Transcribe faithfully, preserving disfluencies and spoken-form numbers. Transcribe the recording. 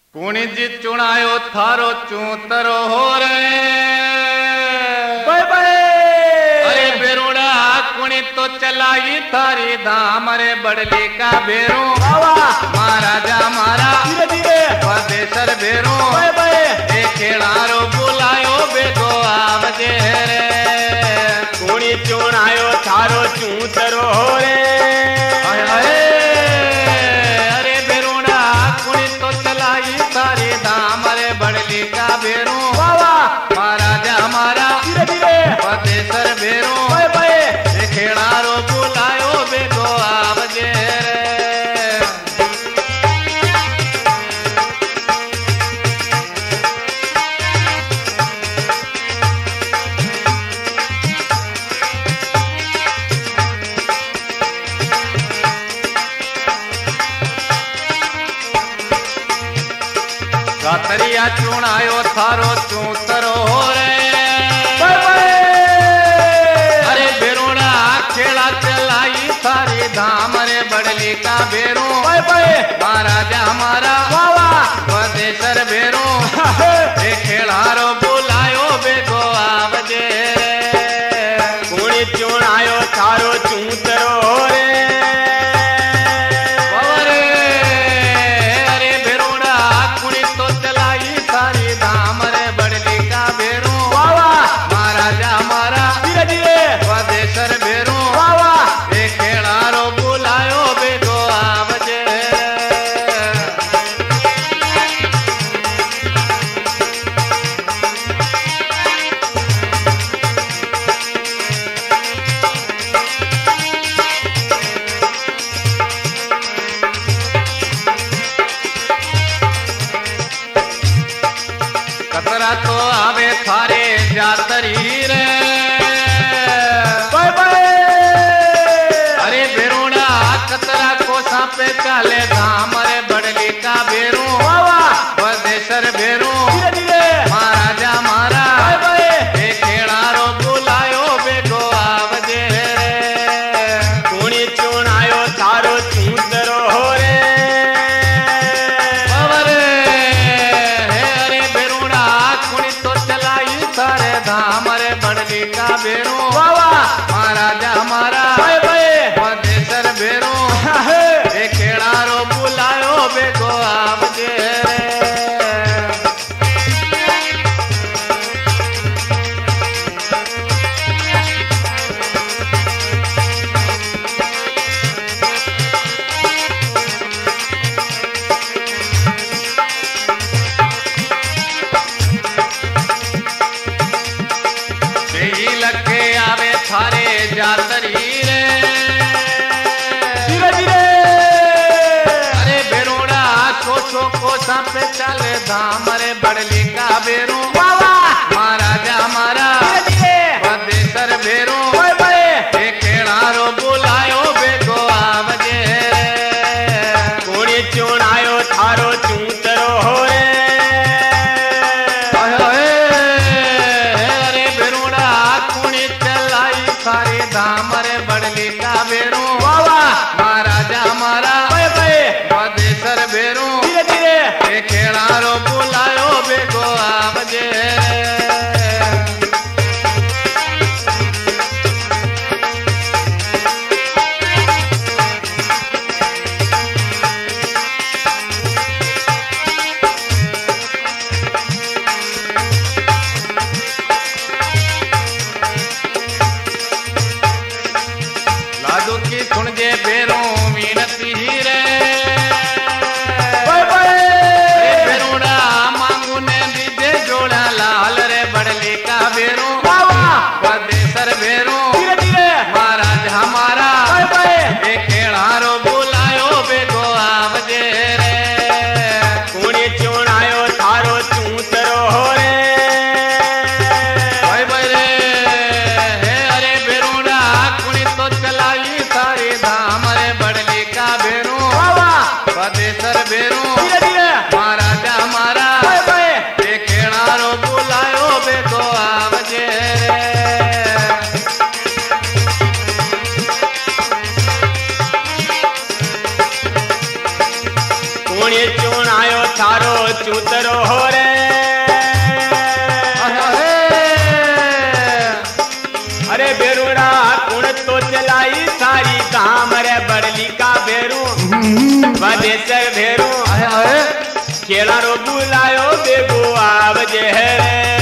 कुणी जी चुनायो थारो चूतरो हो रे बाय बाय। अरे बेरुड़ा कुणी तो चलाई थारी धाम रे बड़ली का बेरू महाराजा मारा धीरे धीरे परदेसर बेरू बाय बाय। ए खेड़ारो बुलायो बेगो आवजे रे कुणी चुनायो थारो चूतरो हो रे हाय हाय। अरे बेरुड़ा कुणी तो चलाई थारी धाम रे बड़ली का बेरू महाराजा मारा धीरे धीरे परदेसर बेरू बाय बाय। ए खेड़ारो बुलायो बेगो आवजे रे गातरिया चुनायो थारो चूतरो हो रे बाय बाय। अरे बेरुड़ा खेड़ा चलाई थारी धाम रे बड़ली का बेरू बाय बाय। महाराजा हमारा परदेसर बेरू ए खेड़ारो बुलायो बेगो आवजे कुणी चुनायो थारो चूतरो हो रे बाबरे। अरे बेरुड़ा कुणी तो चलाई थारी धाम रे बड़ली का बेरू महाराजा हमारा धीरे धीरे परदेसर बेरू ए खेड़ारो बुलायो बेगो आवजे कतरा तो आवे थारे जातरी रे बाय बाय। अरे बेरुड़ा कतरा को सापे चाले धाम रे बड़ली का बेरू परदेसर बेरू धीरे धीरे महाराजा मारा बाय बाय। ए खेड़ारो बुलायो बेगो आवजे रे कुणी चुनायो थारो चूतरो हो रे बाबरे। हे अरे बेरुड़ा कुणी तो चलाई थारे धाम रे बड़ली का बेरू महाराजा हमारा बाय बाय। परदेसर बेरू ए खेड़ारो बुलायो बेगो आवजे रे यही लगे आवे थारे जातरी रे धीरे धीरे अरे बेरुड़ा कोसो कोसा पे चले धाम रे बड़ली का बेरू महाराजा हमारा धीरे धीरे परदेसर बेरू बाय बाय। ए खेड़ारो बुलायो बेगो आवजे रे कुणी चुनायो थारो चूतरो हो रे हाय हाय। अरे बेरुड़ा कुणी चलाई सारी धाम रे बड़ली का बेरू महाराजा हमारा बाय बाय। परदेसर बेरू धीरे धीरे ए खेड़ारो बुलायो बेगो आवजे थारो चूतरो हो रे। अरे बेरुड़ा कुण तो चलाई सारी धाम रे बड़ली का बेरू बदेसर भेरू केला रो बुलायो बेगो आवजे रे।